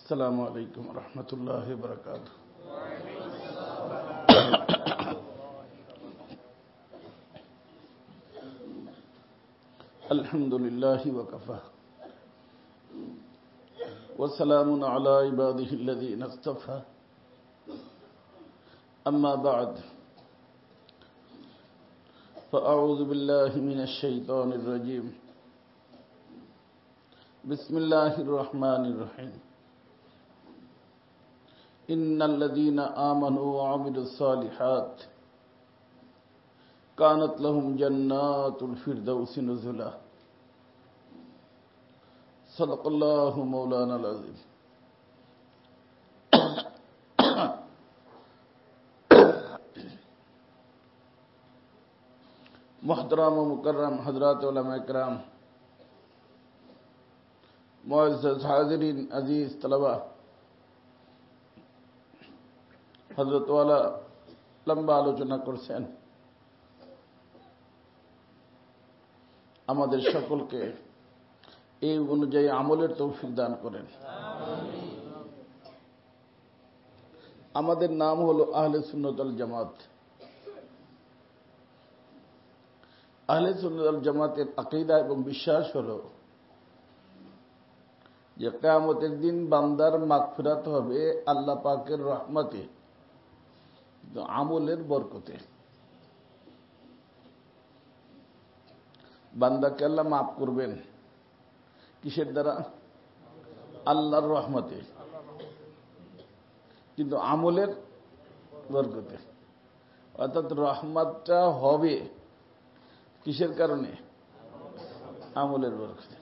السلام عليكم ورحمة الله وبركاته. الحمد لله وكفى وسلام على عباده الذين اصطفى أما بعد فأعوذ بالله من الشيطان الرجيم بسم الله الرحمن الرحيم إن الذين آمنوا وعملوا الصالحات كانت لهم جنات الفردوس نزلا صدق الله مولانا العظيم. محترم و مکرم حضرات علماء کرام، معزز حاضرین، عزیز طلبہ، হযরত ওয়ালা লম্বা আলোচনা করছেন। আমাদের সকলকে এই অনুযায়ী আমলের তৌফিক দান করেন। আমাদের নাম হলো আহলে সুন্নাত ওয়াল জামাত। আহলে সুন্নাত ওয়াল জামাতের আকীদা এবং বিশ্বাস হলো যে কিয়ামতের দিন বান্দার মাগফিরাত হবে আল্লাহ পাকের রহমতে, আমলের বরকতে। বান্দাকে আল্লাহ মাফ করবেন কিসের দ্বারা? আল্লাহর রহমতে, কিন্তু আমলের বরকতে। অর্থাৎ রহমতটা হবে কিসের কারণে? আমলের বরকতে।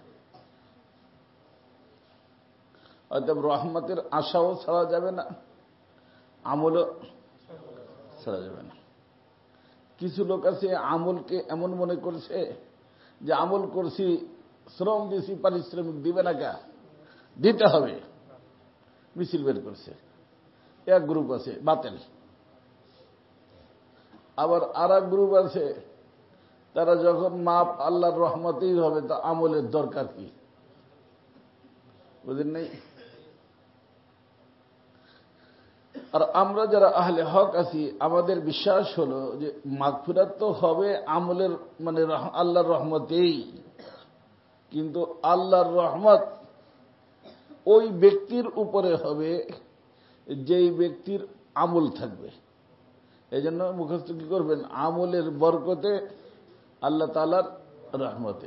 অর্থাৎ রহমতের আশাও ছাড়া যাবে না, আমলও ছাড়া যাবে না। কিছু লোক আছে আমলকে এমন মনে করছে যে আমল করছি, শ্রম দিছি, পারিশ্রমিক দিবে না, কা দিতে হবে, মিছিল বের করছে। এক গ্রুপ আছে বাতিল। আবার আর এক গ্রুপ আছে, তারা যখন মাপ আল্লাহর রহমতেই হবে তা আমলের দরকার কি? বুঝেন নাই? আর আমরা যারা আহলে হক আছি, আমাদের বিশ্বাস হলো যে মাগফিরাত তো হবে আমলের মানে আল্লাহর রহমতেই, কিন্তু আল্লাহর রহমত ওই ব্যক্তির উপরে হবে যেই ব্যক্তির আমল থাকবে। এই জন্য মুখস্থ কি করবেন? আমলের বরকতে, আল্লাহ তাআলার রহমতে।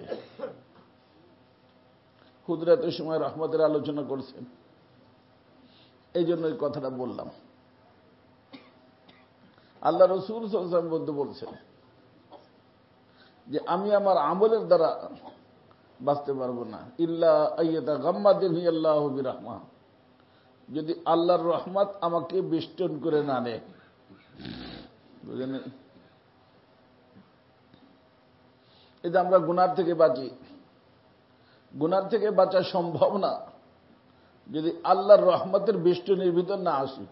হুজরাতের সময় রহমতের আলোচনা করছেন, এই জন্য এই কথাটা বললাম। আল্লাহ রাসূল সাল্লাল্লাহু আলাইহি ওয়াসাল্লাম বলছেন যে আমি আমার আমলের দ্বারা বাঁচতে পারবো না, ইল্লা আইয়াতাগাম্মাদিনি আল্লাহু বিরহমাহ, যদি আল্লাহর রহমত আমাকে বেষ্টন করে না নেয়। বুঝলেন? এই যে আমরা গুনার থেকে বাঁচি, গুনার থেকে বাঁচা সম্ভব না যদি আল্লাহর রহমতের বেষ্টনীর ভিতর না আসি।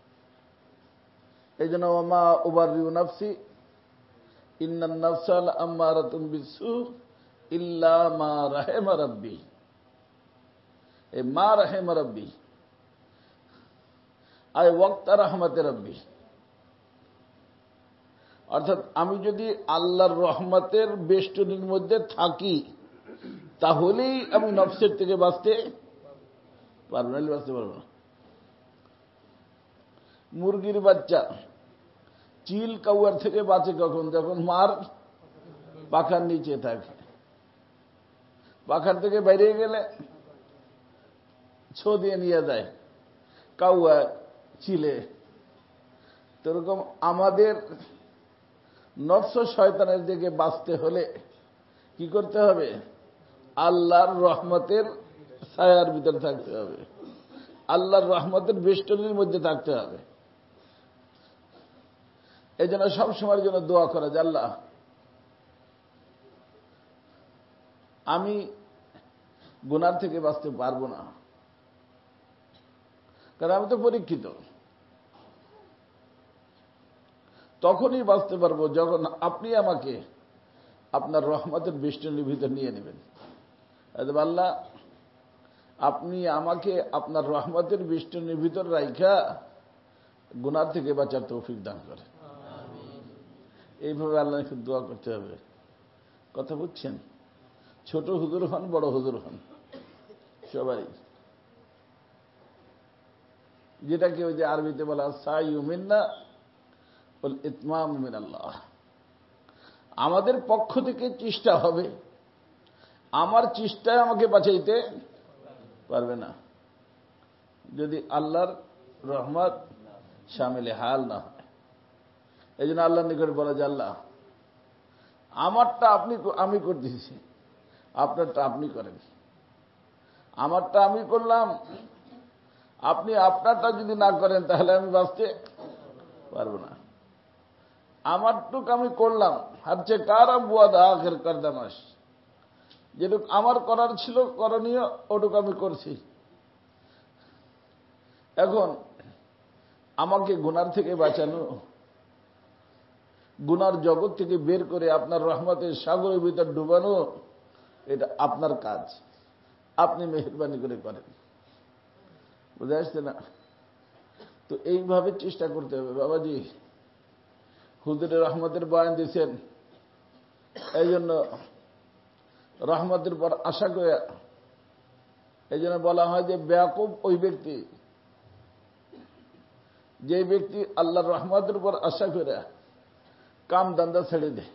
এই জন্য ওয়ামা উবাররিউ নাফসি ইন্নান নাফসা লাআম্মারাতুন বিসসু ইল্লা মা রাহিমা রাব্বি। এই মা রাহিমা রাব্বি আই ওয়াক্তা রাহমাতে রাব্বি। অর্থাৎ আমি যদি আল্লাহর রহমতের বেষ্টনীর মধ্যে থাকি তাহলেই আমি নফসের থেকে বাঁচতে পারবো, না বাঁচতে পারবো না। মুরগির বাচ্চা চিল কাউয়ার থেকে বাঁচে কখন? যখন মার পাখার নিচে থাকে। পাখার থেকে বাইরে গেলে ছো দিয়ে নিয়ে যায় কাউয়া চিলে। এরকম আমাদের নফস শয়তানের দিকে বাঁচতে হলে কি করতে হবে? আল্লাহর রহমতের ছায়ার ভিতরে থাকতে হবে, আল্লাহর রহমতের বেষ্টনীর মধ্যে থাকতে হবে। এই জন্য সবসময়ের জন্য দোয়া করা যে আল্লাহ আমি গুনার থেকে বাঁচতে পারবো না, কারণ আমি তো পরীক্ষিত। তখনই বাঁচতে পারবো যখন আপনি আমাকে আপনার রহমতের বেষ্টনীর ভিতর নিয়ে নেবেন। আল্লাহ আপনি আমাকে আপনার রহমতের বেষ্টনীর ভিতর রাইখা গুনাহ থেকে বাঁচার তৌফিক দান করেন। এইভাবে আল্লাহকে দোয়া করতে হবে। কথা বুঝছেন? ছোট হুজুর হন, বড় হুজুর হন, সবাই, যেটাকে ওই যে আরবিতে বলা সাইয়ু মিন্না ওয়াল ইতমামু মিনাল্লাহ, আমাদের পক্ষ থেকে চেষ্টা হবে। আমার চেষ্টায় আমাকে বাঁচাইতে পারবে না যদি আল্লাহর রহমত শামিলে হাল না হয়। এই জন্য আল্লাহর নিকট বলা যে আল্লাহ আমারটা আমি করতেছি, আপনারটা আপনি করেন। আমারটা আমি করলাম, আপনি আপনারটা যদি না করেন তাহলে আমি বাঁচতে পারবো না। আমারটুক আমি করলাম, হচ্ছে কারা বুয়াদা আখের কারদামাস, যেটুক আমার করার ছিল করণীয় ওটুক আমি করছি। এখন আমাকে গুনার থেকে বাঁচানো, গুনার জগৎ থেকে বের করে আপনার রহমতের সাগরের ভিতর ডুবানো, এটা আপনার কাজ। আপনি মেহেরবানি করে করেন। বুঝে আসছে না? তো এইভাবে চেষ্টা করতে হবে। বাবাজি হুজুরের রহমতের বয়ান দিয়েছেন, এই জন্য রহমতের পর আশা করে, এই জন্য বলা হয় যে বেয়াকুব ওই ব্যক্তি, যে ব্যক্তি আল্লাহর রহমতের উপর আশা করে কাম দান্দা ছেড়ে দেয়।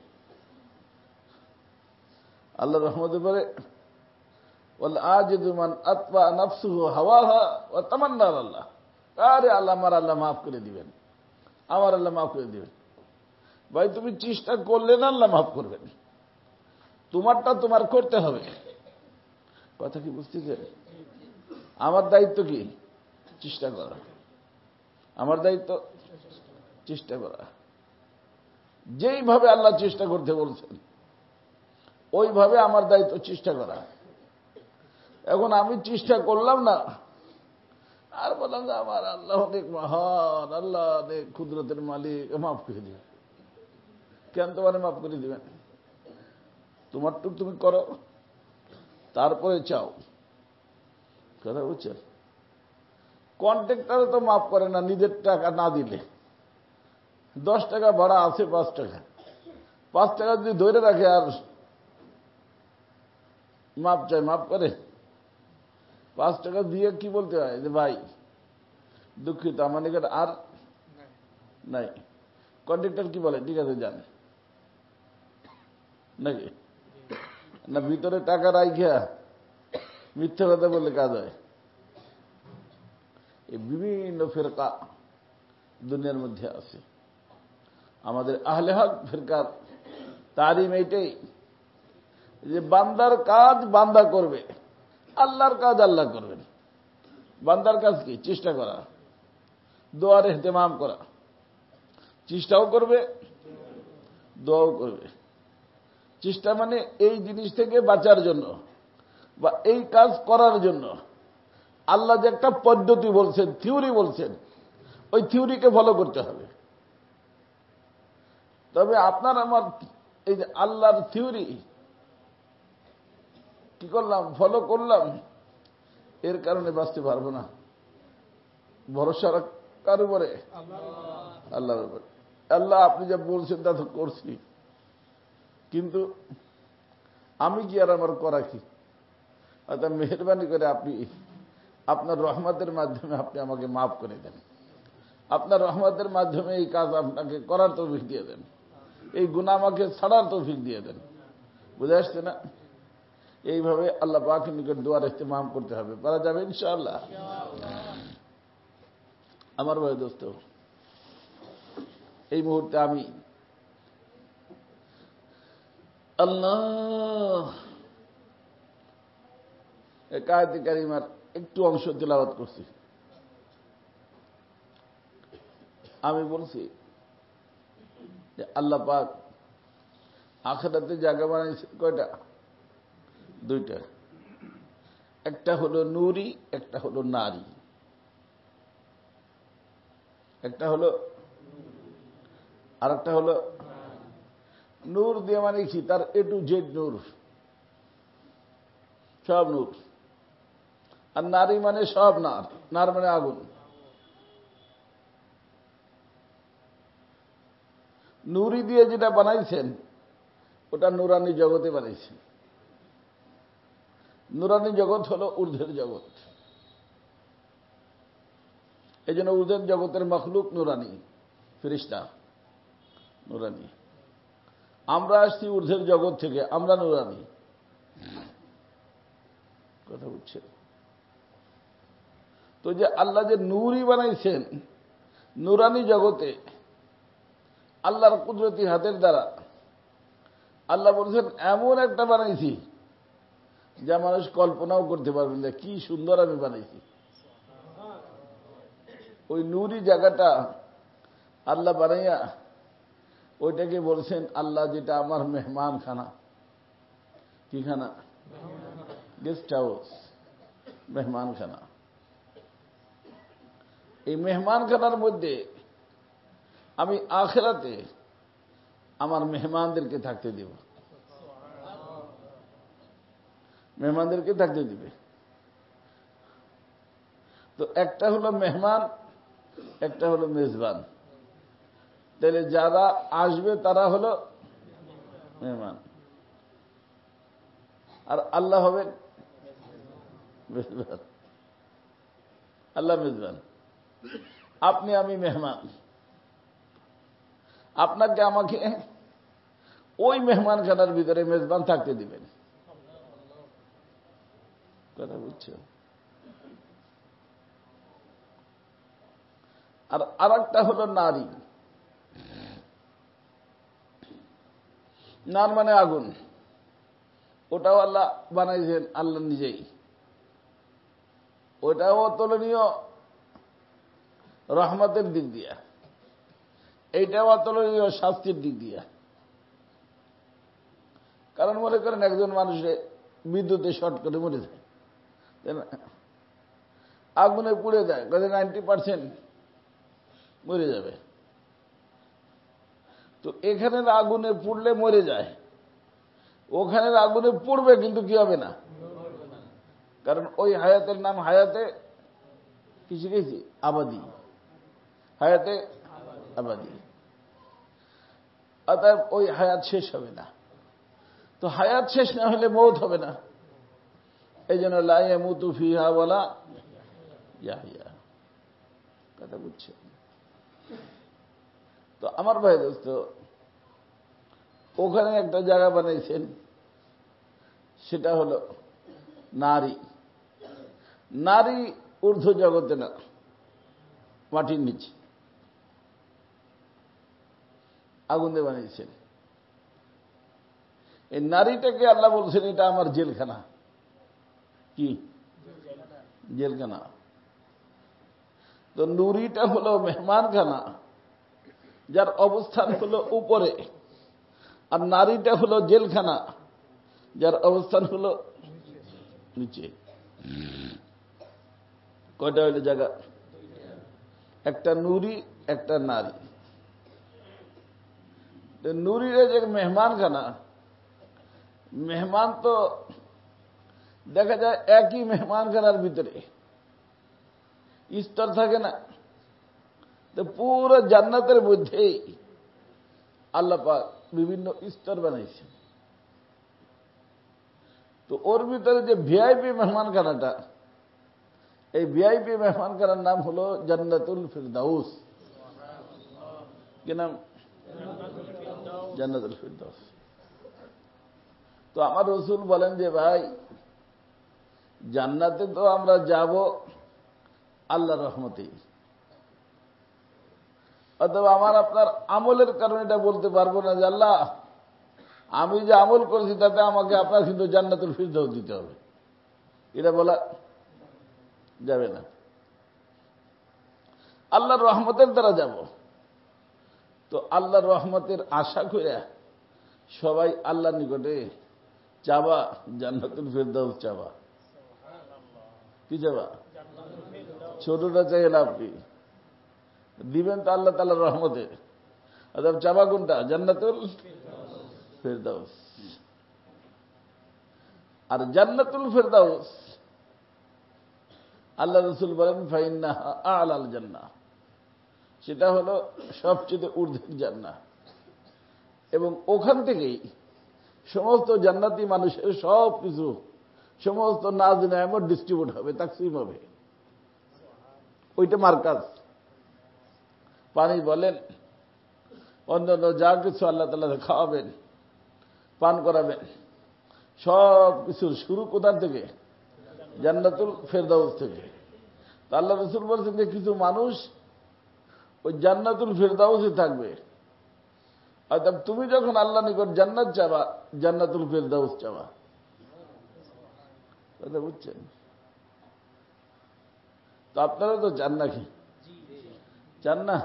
আল্লাহর রহমতের পরে ওয়াল আজিজু মান আতবা নাফসুহু হাওয়াহা ওয়া তামান্না আল্লাহ, আরে আল্লাহ আমার আল্লাহ মাফ করে দিবেন, আমার আল্লাহ মাফ করে দিবেন। ভাই তুমি চেষ্টা করলে না আল্লাহ মাফ করবেন, তোমারটা তোমার করতে হবে। কথা কি বুঝতেছেন? আমার দায়িত্ব কি? চেষ্টা করা। আমার দায়িত্ব চেষ্টা করা। যেইভাবে আল্লাহ চেষ্টা করতে বলছেন ওইভাবে আমার দায়িত্ব চেষ্টা করা। এখন আমি চেষ্টা করলাম না আর বললাম যে আমার আল্লাহ অনেক মহান, আল্লাহ অনেক কুদরতের মালিক, মাফ করে দিবেন। কেন তোমার মাফ করে দিবেন? তোমারটুক তুমি করো, তারপরে চাও। কথা বুঝছেন? কন্ট্রাক্টরে তো মাফ করে না নিজের টাকা না দিলে। 10 টাকা ভাড়া আছে, 5 টাকা, 5 টাকা যদি ধরে রাখে আর মাপ চাই, মাপ করে? 5 টাকা দিয়ে কি বলতে হয় যে ভাই দুঃখিত আমার নিকট আর নাই। কন্ট্রাক্টর কি বলে? ঠিক আছে যান, নাকি? না ভিতরে টাকা রাখিয়া মিথ্যা কথা বললে কাজ হয়? এই বিভিন্ন ফেরকা দুনিয়ার মধ্যে আছে। আমাদের আহলে হক ফিরকার তালিম এইটাই যে বান্দার কাজ বান্দা করবে, আল্লাহর কাজ আল্লাহ করবেন। বান্দার কাজ কি? চেষ্টা করা, দোয়ার ইহতেমাম করা, চেষ্টাও করবে, দোয়াও করবে। চেষ্টা মানে এই জিনিস থেকে বাঁচার জন্য বা এই কাজ করার জন্য আল্লাহ যে একটা পদ্ধতি বলছেন, থিওরি বলছেন, ওই থিওরিকে ফলো করতে হবে। তবে আপনার আমার এই যে আল্লাহর থিওরি কি করলাম, ফলো করলাম, এর কারণে বাঁচতে পারবো না। ভরসা কার উপরে? আল্লাহর উপরে। আল্লাহ আপনি যা বলছেন তা তো করছি, কিন্তু আমি কি আর আমার করা কি? অর্থাৎ মেহরবানি করে আপনি আপনার রহমতের মাধ্যমে আপনি আমাকে মাফ করে দেন। আপনার রহমতের মাধ্যমে এই কাজ আপনাকে করার তৌফিক দিয়ে দেন, এই গুনাহ আমাকে ছাড়ার তৌফিক দিয়ে দেন। বুঝে আসছে না? এইভাবে আল্লাহ পাকের নিকট দোয়ার ইহতেমাম করতে হবে। পারা যাবে ইনশাআল্লাহ। আমার ভাই দোস্ত, এই মুহূর্তে আমি আল্লাহ আয়াতে কারিমার একটু অংশ তেলাওয়াত করছি। আমি বলছি যে আল্লাহ পাক আখিরাতে জায়গা বানাইছে কয়টা? 2টা। একটা হলো নূরি, একটা হলো নারী। একটা হলো, আর একটা হলো নূর দিয়ে মানে কি? তার A to Z নূর, সব নূর। আর নারী মানে সব নার, নার মানে আগুন। নুরি দিয়ে যেটা বানাইছেন ওটা নুরানি জগতে বানাইছেন। নুরানি জগৎ হলো ঊর্ধ্বের জগৎ, এই জন্য ঊর্ধ্বের জগতের মখলুক নুরানি, ফেরেশতা নুরানি। আমরা আসছি ঊর্ধ্বের জগৎ থেকে, আমরা নুরানি। কথা বুঝছেন? তো যে আল্লাহ যে নূরই বানাইছেন নুরানি জগতে আল্লাহর কুদরতি হাতের দ্বারা, আল্লাহ বলছেন এমন একটা বানাইছি যা মানুষ কল্পনাও করতে পারবেন না, কি সুন্দর আমি বানাইছি। ওই নূরি জায়গাটা আল্লাহ বানাইয়া ওইটাকে বলছেন আল্লাহ যেটা আমার মেহমান খানা। কি খানা? গেস্ট হাউস, মেহমান খানা। এই মেহমান খানার মধ্যে আমি আখিরাতে আমার মেহমানদেরকে থাকতে দেব, মেহমানদেরকে থাকতে দিবে। তো একটা হলো মেহমান, একটা হলো মেজবান। তাহলে যারা আসবে তারা হলো মেহমান, আর আল্লাহ হবেন মেজবান। আল্লাহ মেজবান, আপনি আমি মেহমান। আপনাকে আমাকে ওই মেহমান খানার ভিতরে মেজবান থাকতে দিবেন। কথা বুঝছো? আর আরেকটা হলো নারী। নার মানে আগুন, ওটাও আল্লাহ বানাইছেন আল্লাহ নিজেই। ওটাও অতুলনীয় রহমতের দিক দিয়া, এইটাও অতুলনীয় শাস্তির দিক দিয়া। কারণ মনে করেন একজন মানুষে বিদ্যুতে শর্ট করে মরে যায়, আগুনে পুড়ে যায়, 90% মরে যাবে। তো এখানের আগুনে পুড়লে মরে যায়, ওখানের আগুনে পুড়বে কিন্তু কি হবে না, কারণ ওই হায়াতের নাম হায়াতে কি শিখেছি? আবাদি, হায়াতে আবাদি। অতএব ওই হায়াত শেষ হবে না। তো হায়াত শেষ না হলে মৌত হবে না, এই জন্য লা ইয়ামুতু ফিহা ওয়ালা ইয়াহইয়া। কথা বুঝছে? তো আমার ভাই দোস্ত, ওখানে একটা জায়গা বানাইছেন, সেটা হলো নারী। নারী ঊর্ধ্ব জগতে না, মাটির নিচে আগুন দিয়ে বানিয়েছেন। এই নারীটাকে আল্লাহ বলছেন এটা আমার জেলখানা। কি জেলখানা? তো নুরিটা হলো মেহমানখানা, যার অবস্থান হলো উপরে, আর নারীটা হলো জেলখানা, যার অবস্থান হলো নিচে। কয়টা হইল জায়গা? একটা নুরি, একটা নারী। নুরির যে মেহমানখানা, মেহমান তো দেখা যায় একই মেহমানখানার ভিতরে স্তর থাকে না। তো পুরো জান্নাতের মধ্যেই আল্লাহ পাক বিভিন্ন স্তর বানাইছে। তো ওর ভিতরে যে ভিআইপি মেহমানখানাটা, এই ভিআইপি মেহমানখানার নাম হলো জান্নাতুল ফিরদাউস। কি নাম? জান্নাতুল ফিরদাউস। তো আমার রাসূল বলেন যে ভাই, জান্নাতে তো আমরা যাব আল্লাহর রহমতেই, অথবা আমার আপনার আমলের কারণে এটা বলতে পারবো না যে আল্লাহ আমি যে আমল করেছি তাতে আমাকে আপনার কিন্তু জান্নাতুল ফিরদাউস দিতে হবে, এটা বলা যাবে না। আল্লাহর রহমতের দ্বারা যাব। তো আল্লাহর রহমতের আশা করে সবাই আল্লাহর নিকটে চাবা জান্নাতুল ফিরদাউস চাবা। কি চাবা? ছোটটা চাই লাভ কি? দিবেন তো আল্লাহ তাআলার রহমতে। অর্থাৎ চাবা কোনটা? জান্নাতুল ফিরদাউস। আর জান্নাতুল ফিরদাউস আল্লাহ রসুল বলেন ফাইন্নাহা আ'লাল জান্নাহ, সেটা হলো সবচেয়ে ঊর্ধ্বের জান্নাহ। এবং ওখান থেকেই সমস্ত জান্নাতি মানুষের সব কিছু, সমস্ত নাজ নেয়ামত ডিস্ট্রিবিউট হবে, তাকসিম হবে। ওইটা মার্কাজ। পানি বলেন, অন্যান্য যা কিছু আল্লাহ তাআলা খাওয়াবেন, পান করাবেন, সব কিছুর শুরু কোথা থেকে? জান্নাতুল ফেরদাউস থেকে। তা আল্লাহ রাসূল বলছেন যে কিছু মানুষ ওই জান্নাতুল ফেরদাউসে থাকবে। অর্থাৎ তুমি যখন আল্লাহ নিকট জান্নাত চাবা, জান্নাতুল ফেরদাউস চাবা। কথা বুঝছেন? তো আপনারা তো চান নাকি? চান না?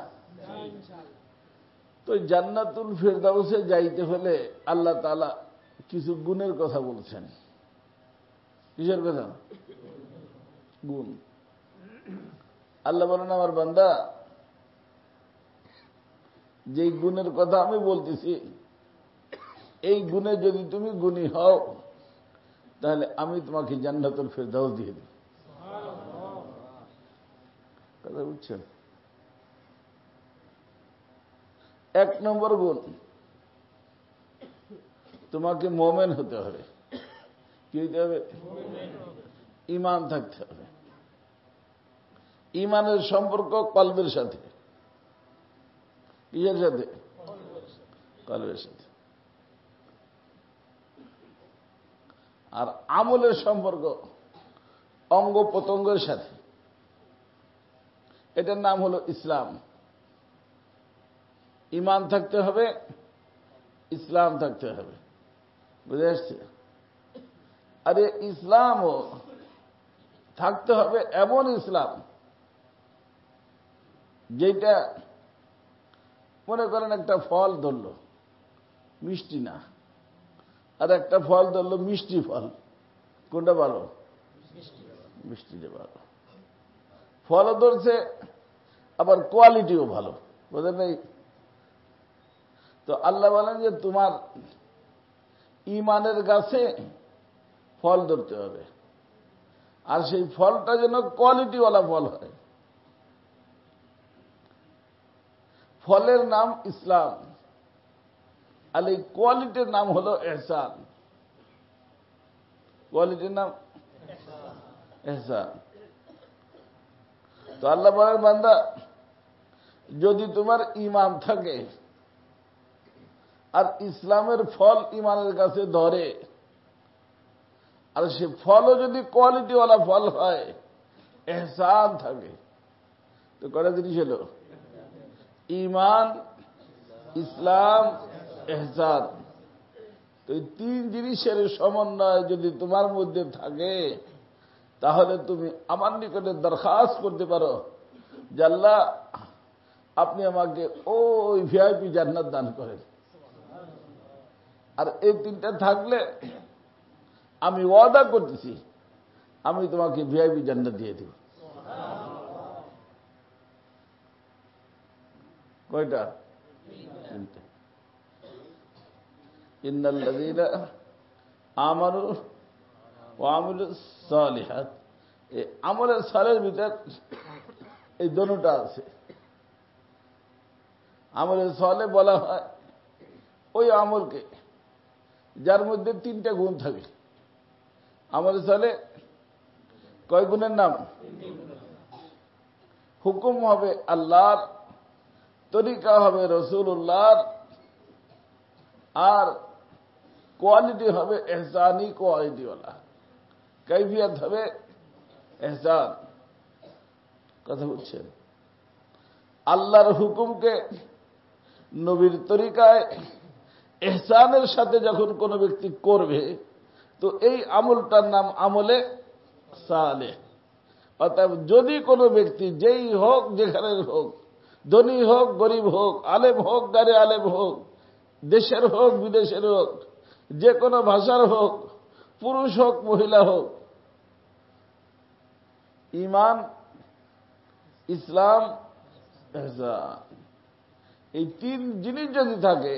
তো জান্নাতুল ফেরদাউসে যাইতে হলে আল্লাহ তাআলা কিছু গুণের কথা বলছেন। কিসের কথা? গুণ। আল্লাহ বলেন, আমার বান্দা, যেই গুণের কথা আমি বলতেছি, এই গুণে যদি তুমি গুণী হও, তাহলে আমি তোমাকে জান্নাতুল ফেরদাউস দিয়ে দেব। কথা বুঝছেন? 1 নম্বর গুণ, তোমাকে মুমিন হতে হবে। কি হতে হবে? ঈমান থাকতে হবে। ঈমানের সম্পর্ক কলবের সাথে। কিসের সাথে? কলবের সাথে। আর আমলের সম্পর্ক অঙ্গ প্রত্যঙ্গের সাথে। এটার নাম হলো ইসলাম। ঈমান থাকতে হবে, ইসলাম থাকতে হবে। বুঝে আসছে? আরে ইসলামও থাকতে হবে এমন ইসলাম যেটা, মনে করেন একটা ফল ধরল, মিষ্টি না, আর একটা ফল ধরল মিষ্টি ফল। কোনটা ভালো? মিষ্টিটা ভালো। ফলও ধরছে, আবার কোয়ালিটিও ভালো। বুঝলেন নাই? তো আল্লাহ বলেন যে তোমার ঈমানের গাছে ফল ধরতে হবে, আর সেই ফলটা যেন কোয়ালিটিওয়ালা ফল হয়। ফলের নাম ইসলাম, আর এই কোয়ালিটির নাম হলো ইহসান। কোয়ালিটির নাম ইহসান। তো আল্লাহ বলেন, বান্দা, যদি তোমার ঈমান থাকে আর ইসলামের ফল ঈমানের কাছে ধরে, আর সে ফলও যদি কোয়ালিটিওয়ালা ফল হয়, ইহসান থাকে, তো কটা জিনিস হলো? ঈমান, ইসলাম, ইহসান। তো এই 3 জিনিসের সমন্বয় যদি তোমার মধ্যে থাকে, তাহলে তুমি আমার নিকটে দরখাস্ত করতে পারো যে আল্লাহ, আপনি আমাকে ওই ভিআইপি জান্নাত দান করেন। আর এই 3টা থাকলে আমি ওয়াদা করতেছি, আমি তোমাকে ভিআইপি জান্নাত দিয়ে দেব। কয়টা? 3টে। ইন্নাল্লাযীনা আমানু ওয়া আমিলুস সালিহাত, এই আমলের সালের ভিতর এই দুটোটা আছে। আমলের সালে বলা হয় ওই আমলকে যার মধ্যে 3টা গুণ থাকে। আমলের সালে কয় গুণের নাম? হুকুম হবে আল্লাহর, তরিকা হবে রাসূলুল্লাহর, আর কোয়ালিটি হবে ইহসানি কোয়ালিটিওয়ালা। কাইফিয়ত হবে ইহসান। কথা বুঝছেন? আল্লাহর হুকুমকে নবীর তরিকায় ইহসানের সাথে যখন কোনো ব্যক্তি করবে, তো এই আমলটার নাম আমলে সালেহ। অর্থাৎ যদি কোনো ব্যক্তি যেই হোক, যেখানে হোক, ধনী হোক গরিব হোক, আলেম হোক গারে আলেম হোক, দেশের হোক বিদেশের হোক, যে কোনো ভাষার হোক, পুরুষ হোক মহিলা হোক, ঈমান, ইসলাম, ইহসান, এই 3 জিনিস যদি থাকে,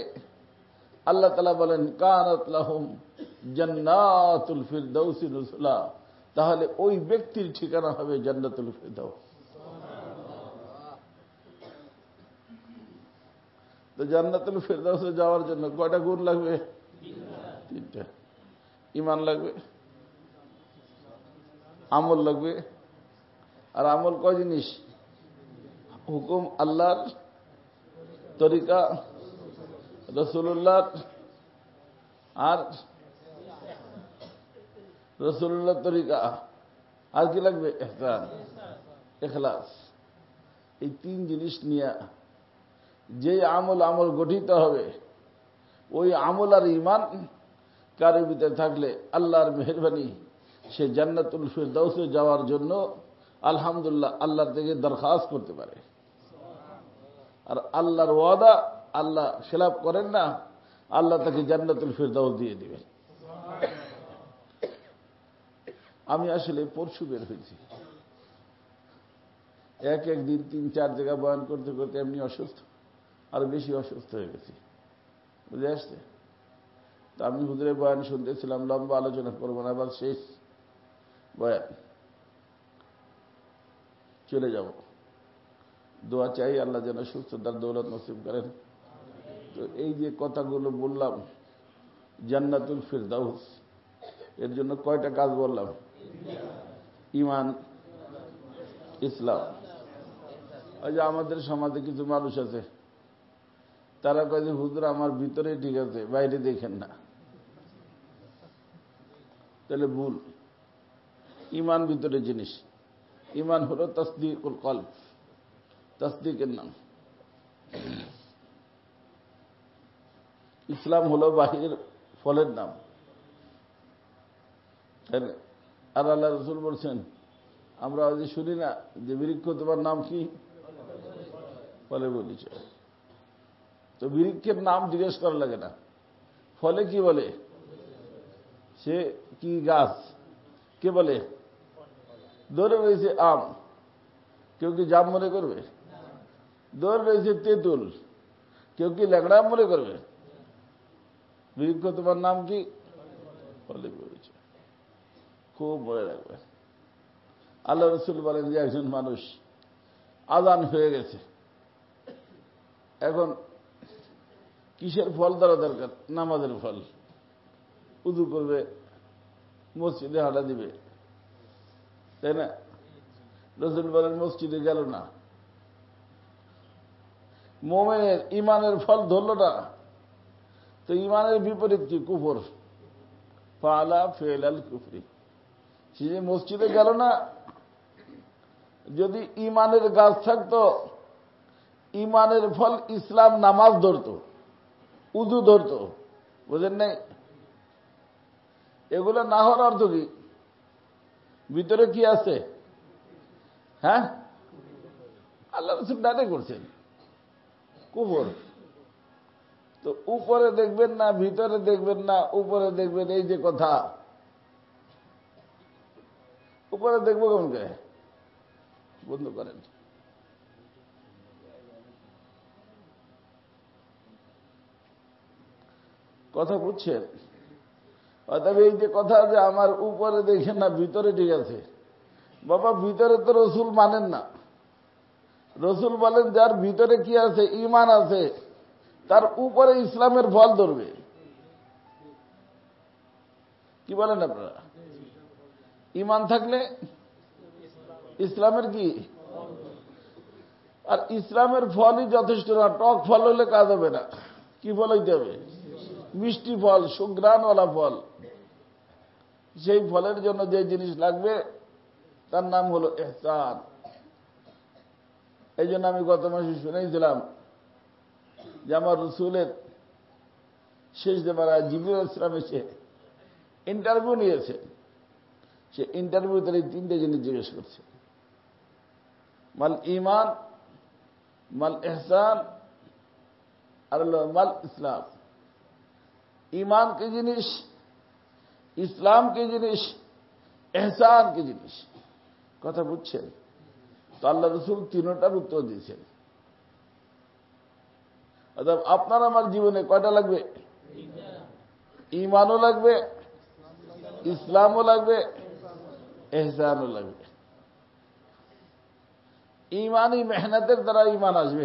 আল্লাহ তাআলা বলেন কানাত লাহুম জান্নাতুল ফিরদাউসি নুজুলা, তাহলে ওই ব্যক্তির ঠিকানা হবে জান্নাতুল ফিরদাউস। তো জান্নাতুল ফিরদাউসে যাওয়ার জন্য কয়টা গুণ লাগবে? 3টা। ঈমান লাগবে, আমল লাগবে। আর আমল কয় জিনিস? হুকুম আল্লাহর, তরিকা রাসূলুল্লাহর, আর রাসূলুল্লাহর তরিকা, আর কি লাগবে? ইহসান, ইখলাস। এই 3 জিনিস নিয়ে যে আমল গঠিত হবে, ওই আমল আর ঈমান কারোর ভিতরে থাকলে আল্লাহর মেহেরবানি সে জান্নাতুল ফিরদাউসে যাওয়ার জন্য আলহামদুলিল্লাহ আল্লাহর থেকে দরখাস্ত করতে পারে। আর আল্লাহর ওয়াদা আল্লাহ খেলাফ করেন না, আল্লাহ তাকে জান্নাতুল ফিরদাউস দিয়ে দিবেন। আমি আসলে পরশু বের হয়েছি, এক দিন 3-4 জায়গা বয়ান করতে করতে এমনি অসুস্থ, আর বেশি অসুস্থ হয়ে গেছি, বুঝে আসছে। তা আমি হুজুরের বয়ান শুনতেছিলাম, লম্বা আলোচনা করবো না, আবার শেষ বয়ান, চলে যাব। দোয়া চাই আল্লাহ যেন সুস্থতার দৌলত নসিব করেন। তো এই যে কথাগুলো বললাম জান্নাতুল ফিরদাউস, এর জন্য কয়টা কাজ বললাম? ঈমান, ইসলাম। ওই যে আমাদের সমাজে কিছু মানুষ আছে, তারা কয় যে হুজুর আমার ভিতরে ঠিক আছে, বাইরে দেখেন না। তাহলে ভুল। ঈমান ভিতরে জিনিস। ঈমান হলো তাসদীকুল কলব, তাসদীকের নাম। ইসলাম হলো বাহিরের ফলের নাম। আর আল্লাহ রাসূল বলছেন, আমরা আজ শুনি না যে বৃক্ষ তোমার নাম কি? ফলে বলিছে। তো বৃক্ষের নাম জিজ্ঞেস করা লাগে না, ফলে কি বলে? সে কি গাছ? কে বলে? ধরে রয়েছে আম, কেউ কি জাম মনে করবে? ধরে রয়েছে তেঁতুল, কেউ কি ল্যাংড়া মনে করবে? বৃক্ষ তোমার নাম কি? ফলে বলিছে। খুব মনে রাখবে। আল্লাহ রাসূল বলেন যে একজন মানুষ আযান হয়ে গেছে, এখন কিসের ফল ধরা দরকার? নামাজের ফল। উযু করবে, মসজিদে হাঁটা দিবে, তাই না? রাসূল বলেন মসজিদে গেল না, মুমিনের ঈমানের ফল ধরল না, তো ঈমানের বিপরীত কি? কুফর। ফাআলা ফিআলাল কুফরি। সে যে মসজিদে গেল না, যদি ঈমানের গাছ থাকতো, ঈমানের ফল ইসলাম নামাজ ধরতো, উযু ধরতো, বুঝেন নাই? এগুলো না হওয়ার অর্থ কি? ভিতরে কি আছে? হ্যাঁ, আল্লাহ রাসূল ডানে করছেন, কুফর। তো উপরে দেখবেন না, ভিতরে দেখবেন না, উপরে দেখবেন, এই যে কথা, উপরে দেখবো কেমন করে? বন্ধ করেন। কথা বুঝছেন? অর্থাৎ এই যে কথা যে আমার উপরে দেখেন না, ভিতরে ঠিক আছে, বাবা ভিতরে তো রসুল মানেন না। রসুল বলেন যার ভিতরে কি আছে? ঈমান আছে, তার উপরে ইসলামের ফল ধরবে। কি বলেন আপনারা? ঈমান থাকলে ইসলামের কি? আর ইসলামের ফলই যথেষ্ট না, টক ফল হলে কাজ হবে না। কি ফল হইতে হবে? মিষ্টি ফল, সুঘ্রাণওয়ালা ফল। সেই ফলের জন্য যে জিনিস লাগবে তার নাম হলো ইহসান। এই জন্য আমি গত মাসে শুনেছিলাম যে আমার রসুলের শেষ দেবারা জিবরিল আলাইহিস সালাম এসে ইন্টারভিউ নিয়েছে। সে ইন্টারভিউতে এই 3টে জিনিস জিজ্ঞেস করছে, মাল ঈমান, মাল ইহসান, আর মাল ইসলাম। ঈমান কি জিনিস, ইসলাম কি জিনিস, ইহসান কি জিনিস? কথা বুঝছেন? তো আল্লাহ রাসূল 3টার উত্তর দিয়েছেন। অর্থাৎ আপনার আমার জীবনে কয়টা লাগবে? ঈমানও লাগবে, ইসলামও লাগবে, এহসানও লাগবে। ইমানই মেহনতের দ্বারা ইমান আসবে।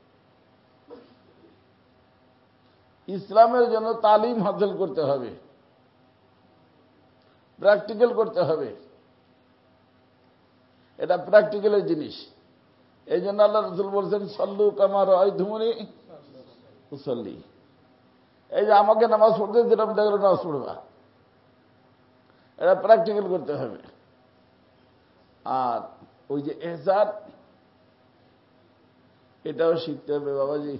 ইসলামের জন্য তালিম হাসিল করতে হবে, প্র্যাকটিক্যাল করতে হবে। এটা প্র্যাকটিক্যালের জিনিস। এই জন্য আল্লাহ রাসূল বলছেন, সল্লু কামা রাআইতুমুনি উসাল্লি। এই যে আমাকে নামাজ পড়তে যেরকম দেখলো নামাজ পড়বা, এটা প্র্যাকটিক্যাল করতে হবে। আর ওই যে এহসান, এটাও শিখতে হবে বাবাজি।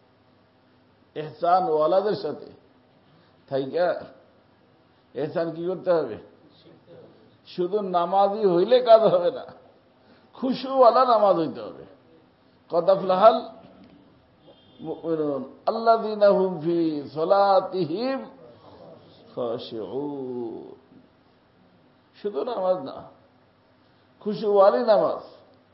এহসান ওয়ালাদের সাথে থাইকা এহসান কি করতে হবে? শুধু নামাজি হইলে কাজ হবে না, খুশুওয়ালা নামাজ হইতে হবে। কদ আফলাহাল মুমিনুন আল্লাযীনা হুম ফি সলাতিহিম খাশিউন। শুধু নামাজ না, খুশুওয়ালি নামাজ।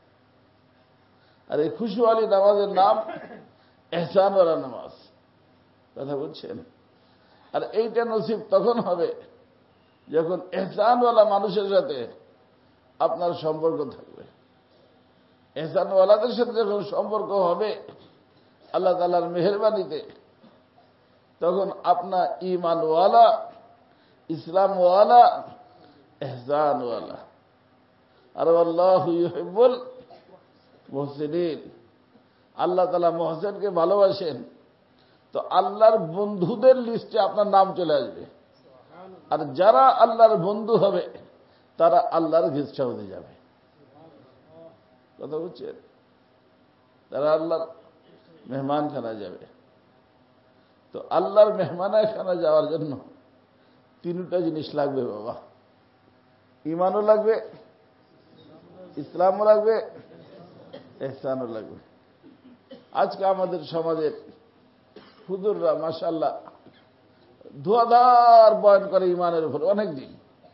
আর এই খুশুওয়ালি নামাজের নাম এহসানওয়ালা নামাজ। কথা বলছেন? আর এইটা নসিব তখন হবে যখন এহসানওয়ালা মানুষের সাথে আপনার সম্পর্ক থাকবে। এহসানওয়ালাদের সাথে যখন সম্পর্ক হবে আল্লাহ তাআলার মেহেরবানিতে, তখন আপনার ঈমানওয়ালা, ইসলামওয়ালা, এহসানওয়ালা। আর আল্লাহু ইউহিব্বুল মুহসিনিন। আল্লাহ তাআলা মুহসিনকে ভালোবাসেন। তো আল্লাহর বন্ধুদের লিস্টে আপনার নাম চলে আসবে। আর যারা আল্লাহর বন্ধু হবে তারা আল্লাহর গেস্ট হাউসে যাবে। কথা বুঝছেন? তারা আল্লাহর মেহমানখানা যাবে। তো আল্লাহর মেহমানখানা যাওয়ার জন্য তিনটা জিনিস লাগবে বাবা। ঈমানও লাগবে, ইসলামও লাগবে, ইহসানও লাগবে। আজকে আমাদের সমাজের হুজুররা মাশাআল্লাহ ধোঁয়াধার বয়ান করে ঈমানের উপর অনেক দিন।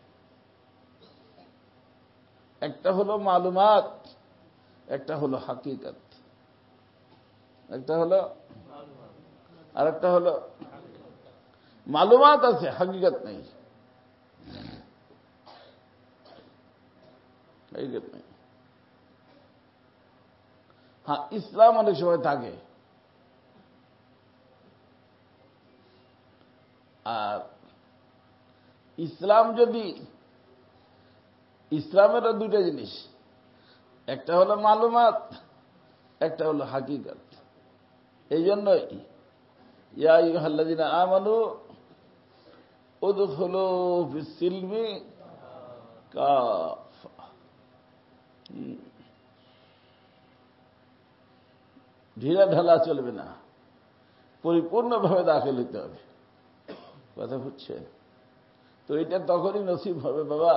একটা হলো মালুমাত, একটা হলো হাকিকত, একটা হলো আর একটা হলো মালুমাত আছে, হাকিকত নেই। হাকিকত নেই। হ্যাঁ, ইসলাম অনেক সময় থাকে। আর ইসলাম যদি, ইসলামেরও দুইটা জিনিস, একটা হলো মালুমাত, একটা হলো হাকিকত। এই জন্যই ইয়া আইয়ুহাল্লাযীনা আমানু উদখুলু ফিস-সিলমি কাফা। ঢিলা ঢালা চলবে না, পরিপূর্ণভাবে দাখিল হতে হবে। কথা বুঝছেন? তো এটা তখনই নসিব হবে বাবা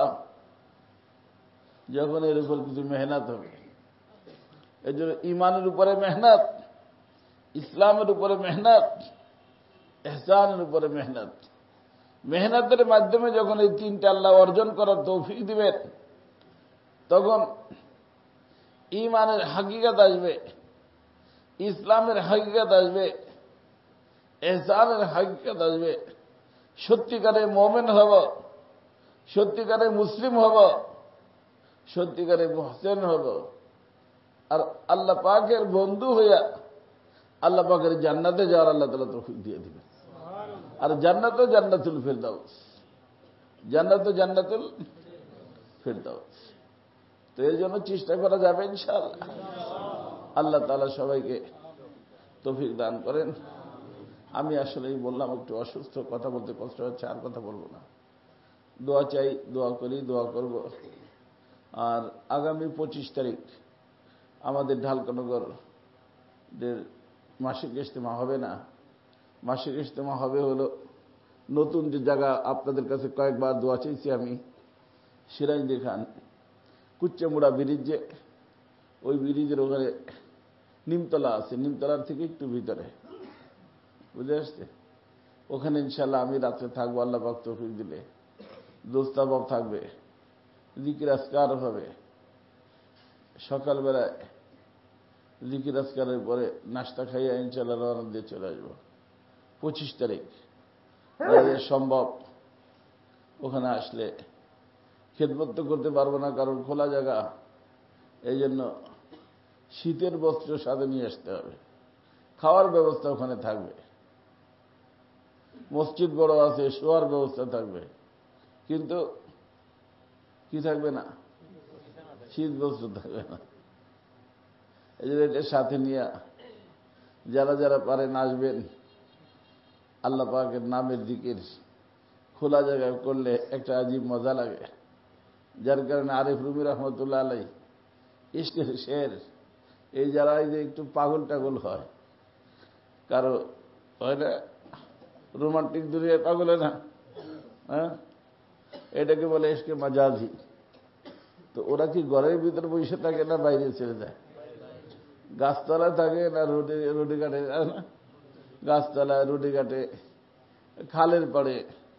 যখন এর উপর কিছু মেহনত হবে। এই জন্য ইমানের উপরে মেহনত, ইসলামের উপরে মেহনত, ইহসানের উপরে মেহনত। মেহনতের মাধ্যমে যখন এই তিনটা আল্লাহ অর্জন করার তৌফিক দিবেন, তখন ইমানের হাকিকত আসবে, ইসলামের হাকিকত আসবে, ইহসানের হাকিকত আসবে। সত্যিকারে মুমিন হব, সত্যিকারে মুসলিম হব, সত্যিকারে মুহসিন হব। আর আল্লাহ পাকের বন্ধু হইয়া আল্লাহ পাকের জান্নাতে যাওয়ার আল্লাহ তাআলা তৌফিক দিয়ে দিবেন। আর জান্নাতও জান্নাতুল ফিরদাউস, জান্নাতও জান্নাতুল ফিরদাউস। তো এর জন্য চেষ্টা করা যাবে ইনশাআল্লাহ। আল্লাহ তাআলা সবাইকে তৌফিক দান করেন। আমি আসলেই বললাম একটু অসুস্থ, কথা বলতে কষ্ট হচ্ছে, আর কথা বলবো না। দোয়া চাই, দোয়া করি, দোয়া করব। আর আগামী 25 তারিখ আমাদের ঢালকানগরের মাসিক ইজতেমা হবে না। মাসিক ইজতেমা হবে হলো নতুন যে জায়গা, আপনাদের কাছে কয়েকবার দোয়া চাইছি আমি, সিরাজদি খান কুচ্চামুড়া ব্রিজে, ওই ব্রিজের ওখানে নিমতলা আছে, নিমতলার থেকে একটু ভিতরে, বুঝে আসছে? ওখানে ইনশাল্লাহ আমি রাত্রে থাকবো, আল্লাহ পাক তৌফিক দিলে। দোস্তাবাব থাকবে, জিকির আজকার হবে, সকালবেলায় জিকির আজকারের পরে নাস্তা খাইয়া ইনশাল্লাহ রওনা দিয়ে চলে আসবো 25 তারিখ। সম্ভব ওখানে আসলে খেদমত তো করতে পারবো না, কারণ খোলা জায়গা। এই জন্য শীতের বস্ত্র সাথে নিয়ে আসতে হবে। খাওয়ার ব্যবস্থা ওখানে থাকবে, মসজিদ বড় আছে, শোয়ার ব্যবস্থা থাকবে, কিন্তু কি থাকবে না? শীত বস্ত্র থাকবে না। এই জন্য এটা সাথে নিয়ে যারা যারা পারেন আসবেন। আল্লাহ পাকের নামের দিকের খোলা জায়গায় করলে একটা আজীব মজা লাগে, যার কারণে আরিফ রুমি রহমতুল্লাহ আলাই ইশকের শের, এই যারা এই যে একটু পাগল টাগল হয়, কারো হয় না রোমান্টিক দুনিয়ায় পাগল হয় না, হ্যাঁ, এটাকে বলে ইশকে মাজাজি। তো ওরা কি ঘরের ভিতরে বসে থাকে না বাইরে ছেড়ে যায়? গাছতলায় থাকে না রুটি কাটে, গাছতলায় রুটি কাটে, খালের পাড়ে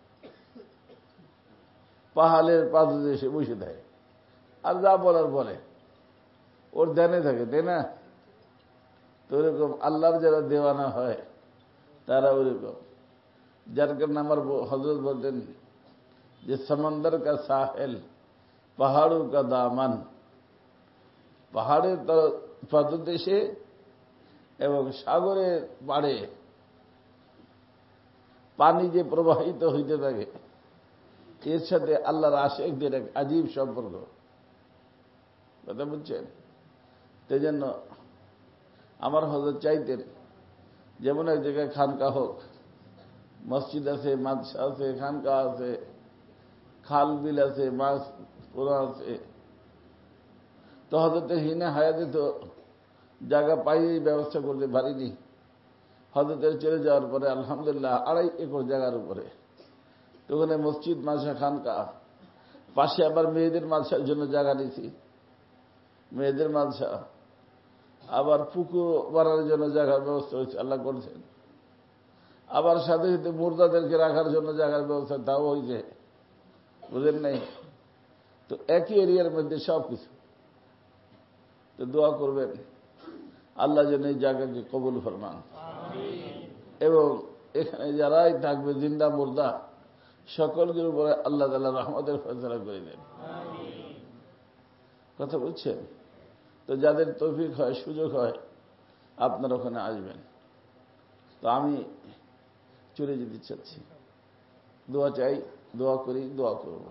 পাহাড়ের পাদদেশে বসে থাকে, আর যা বলার বলে, ওর ধ্যানে থাকে, তাই না? তো ওরকম আল্লাহর যারা দেওয়ানা হয় তারা ওরকম। যার কারণে আমার হযরত বলতেন যে সমন্দর কা সাহেল পাহাড়ো কা দামান, পাহাড়ের পাদদেশে এবং সাগরের পাড়ে পানি যে প্রবাহিত হইতে থাকে, এর সাথে আল্লাহর আশিকদের এক আজীব সম্পর্ক। কথা বুঝছেন? সেই জন্য আমার হযরত চাইতেন যেমন এক জায়গায় খানকা হোক, মসজিদ আছে, মাদ্রাসা আছে, খানকা আছে, খাল বিল আছে, মাছ পোনা আছে। তো হযরতের হিনে হায়াতে তো জায়গা পাই ব্যবস্থা করতে পারিনি। হযরতের চলে যাওয়ার পরে আলহামদুলিল্লাহ 2.5 একর জায়গার উপরে তো ওখানে মসজিদ, মাদ্রাসা, খানকা, পাশে আবার মেয়েদের মাদ্রাসার জন্য জায়গা নিয়েছি, মেয়েদের মাদ্রাসা, আবার পুকুর বানানোর জন্য জায়গার ব্যবস্থা হয়েছে, আল্লাহ করেছেন। আবার সাথে সাথে মুর্দাদেরকে রাখার জন্য জায়গার ব্যবস্থা তাও হয়েছে, বুঝেন নাই? তো একই এরিয়ার মধ্যে সব কিছু। তো দোয়া করবেন আল্লাহ যেন এই জায়গাকে কবুল ফরমান, এবং এখানে যারাই থাকবে জিন্দা মুর্দা সকলকে উপরে আল্লাহ তাআলা রহমতের ফয়সালা করে দেন। কথা বুঝছেন? তো যাদের তৌফিক হয়, সুযোগ হয়, আপনারা ওখানে আসবেন। তো আমি চলে যেতে চাচ্ছি, দোয়া চাই, দোয়া করি, দোয়া করব।